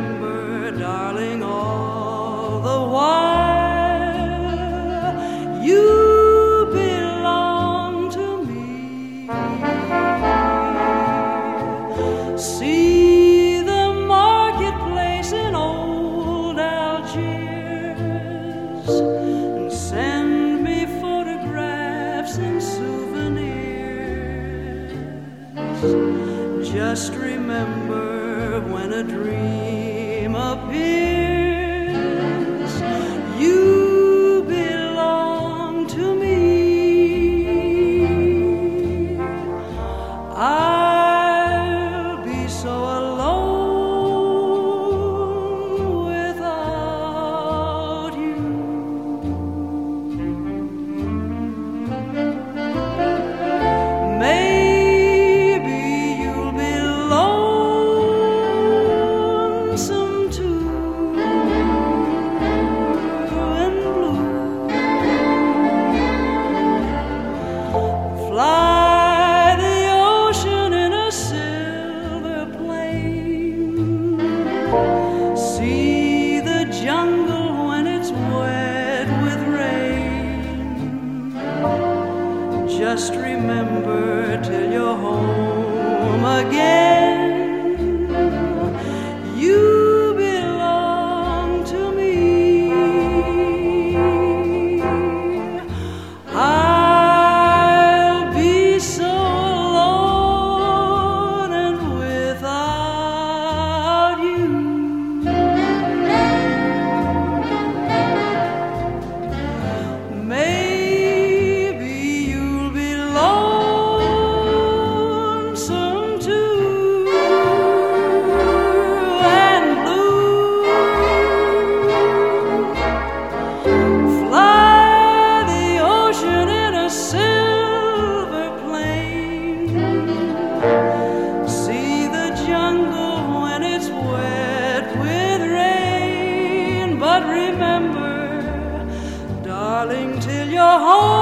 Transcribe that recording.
remember, darling, all the while you belong to me. See the marketplace in old Algiers and send me photographs and souvenirs. Just remember, when a dream appears, you belong to me. I'll be so alone without you. Maybe you'll be lonesome too and blue. Fly the ocean in a silver plane. See the jungle when it's wet with rain. Just remember, till you're home again, you belong to me. I'll be so alone and without you. Maybe you'll be lonesome too and blue. Fly the ocean in a silver plane. See the jungle when it's wet with rain. But remember, darling, till you're home